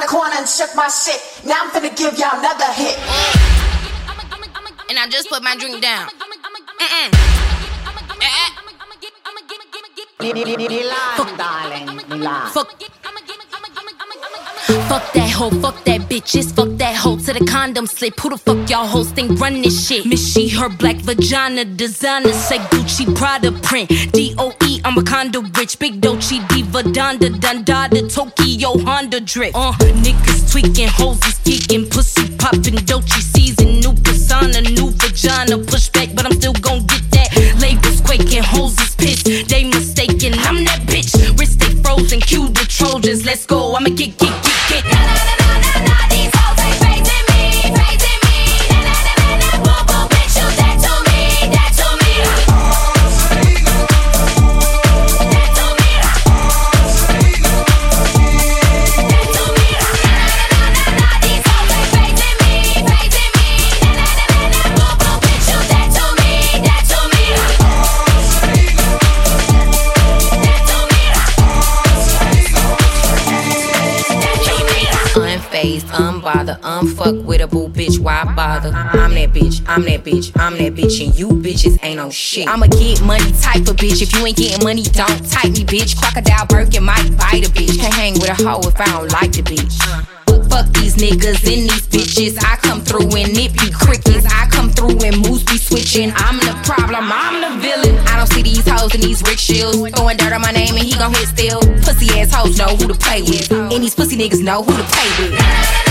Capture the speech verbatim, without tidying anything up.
the corner and shook my shit. Now I'm finna give y'all another hit. And I just put my drink down. Mm-mm. Milan, darling, Milan. Fuck. Fuck that hoe, fuck that bitches, fuck that hoe to the condom slip. Who the fuck y'all hoes think run this shit? Miss she, her black vagina designer, say Gucci Prada print. D O E, I'm a condo rich, big Dolce Diva Donda Dundada Tokyo Honda drip. Uh, niggas tweaking, hoes is geeking, pussy popping, Dolce season, new persona, new vagina, push back, but I'm still gon' get that. Labels quaking, hoes is pissed, they mistaken, I'm that bitch. Wrist stay frozen, cue the Trojans, let's go, I'ma get, get, get. Get. Na, na, na, na, na, these hoes ain't praising me, praising me. Na, na, na, na, na, boo, boo, bitch, you that to me, that to me. That to me. That to me. Na, na, na, na, na, these hoes ain't praising me, praising me. Na, na, na, na, na, boo, boo, bitch, you that to me, that to me. Unfazed, unbothered, unfuck with a boo bitch, why bother? I'm that bitch, I'm that bitch, I'm that bitch, and you bitches ain't no shit. I'm a get money type of bitch, if you ain't getting money, don't type me, bitch. Crocodile Birkin might bite a bitch, can't hang with a hoe if I don't like the bitch. Fuck these niggas and these bitches, I come through and it be crickets. I come through and moves be switching. I'm the problem, I'm the villain. I don't see these hoes and these rich shills throwing dirt on my name and he gon' hit still. Pussy ass hoes know who to play with, and these pussy niggas know who to play with.